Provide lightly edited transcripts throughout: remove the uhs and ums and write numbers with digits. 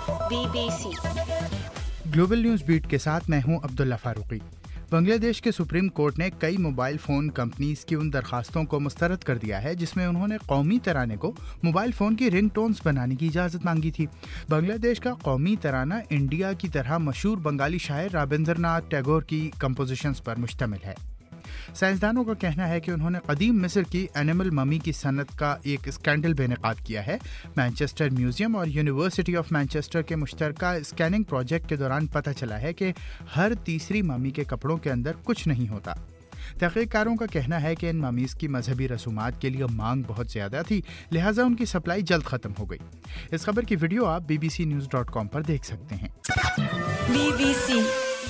BBC global news beat के साथ मैं हूं अब्दुल्ला फारूकी। बांग्लादेश के सुप्रीम कोर्ट ने कई मोबाइल फ़ोन कंपनीज की उन दरखास्तों को मुस्तरद कर दिया है जिसमें उन्होंने कौमी तराने को मोबाइल फ़ोन की रिंग टोन्स बनाने की इजाज़त मांगी थी। बांग्लादेश का कौमी तराना इंडिया की तरह मशहूर बंगाली शायर रविंद्रनाथ टैगोर की कंपोजिशंस पर मुश्तमिल है। साइंसदानों का कहना है कि उन्होंने कदीम मिस्र की एनिमल ममी की सनत का एक स्कैंडल बेनकाब किया है। मैनचेस्टर म्यूजियम और यूनिवर्सिटी ऑफ मैनचेस्टर के मुश्तरका स्कैनिंग प्रोजेक्ट के दौरान पता चला है कि हर तीसरी ममी के कपड़ों के अंदर कुछ नहीं होता। तहकीकारों का कहना है कि इन ममीज़ की मजहबी रसूमात के लिए मांग बहुत ज़्यादा थी, लिहाजा उनकी सप्लाई जल्द ख़त्म हो गई। इस खबर की वीडियो आप bbcnews.com पर देख सकते हैं। BBC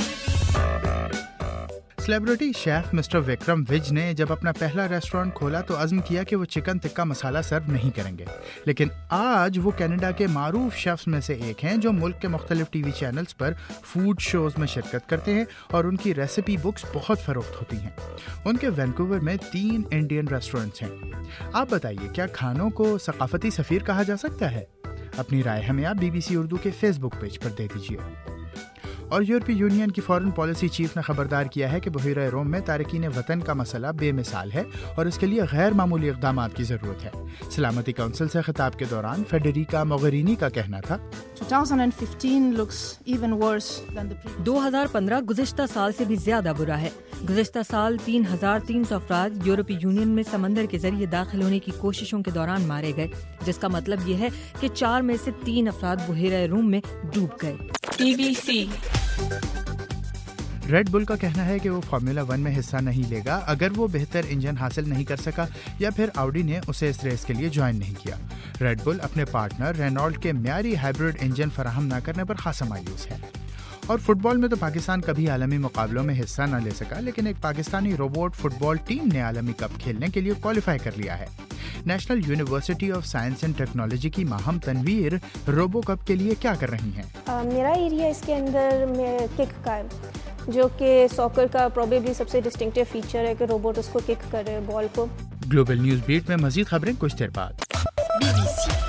celebrity chef mister Vikram Vij ने जब अपना पहला रेस्टोरेंट खोला तो अज़्म किया कि वो चिकन टिक्का मसाला सर्व नहीं करेंगे, लेकिन आज वो कनाडा के मारूफ शेफ्स में से एक हैं जो मुल्क के मुख्तलिफ टीवी चैनल्स पर फूड शोज़ में शिरकत करते हैं और उनकी रेसिपी बुक्स बहुत फ़रोख्त होती हैं। उनके वैंकूवर में 3 इंडियन रेस्टोरेंट्स हैं। आप बताइए, क्या खानों को सकाफती सफ़ीर कहा जा सकता है? अपनी राय हमें आप BBC उर्दू के फेसबुक पेज पर दे दीजिए। और यूरोपीय यूनियन की फॉरेन पॉलिसी चीफ ने खबरदार किया है कि बहीरा रोम में तारकीन वतन का मसला बेमिसाल है और इसके लिए गैर मामूली इक़दामात की ज़रूरत है। सलामती काउंसिल से खिताब के दौरान फेडरिका मोगेरिनी का कहना था, 2015 गुज़िश्ता साल से भी ज़्यादा बुरा है। गुज़िश्ता साल 3,300 अफराद यूरोपीय यूनियन में समंदर के जरिए दाखिल होने की कोशिशों के दौरान मारे गए, जिसका मतलब ये है कि 4 में से 3 अफराद बहीरा रोम में डूब गए। BBC रेड बुल का कहना है कि वो फार्मूला 1 में हिस्सा नहीं लेगा अगर वो बेहतर इंजन हासिल नहीं कर सका या फिर ऑडी ने उसे इस रेस के लिए ज्वाइन नहीं किया। रेड बुल अपने पार्टनर रेनॉल्ट के म्यारी हाइब्रिड इंजन फराहम न करने पर खासा मायूस है। और फुटबॉल में तो पाकिस्तान कभी आलमी मुकाबलों में हिस्सा न ले सका, लेकिन एक पाकिस्तानी रोबोट फुटबॉल टीम ने आलमी कप खेलने के लिए क्वालिफाई कर लिया है। National university of science and technology की माहम तनवीर रोबो कप के लिए क्या कर रही हैं? मेरा एरिया इसके अंदर में किक का है, जो कि सॉकर का प्रोबेबली सबसे डिस्टिंक्टिव फीचर है कि रोबोट उसको किक करे बॉल को। ग्लोबल न्यूज़ बीट में मजीद खबरें कुछ देर बाद। BBC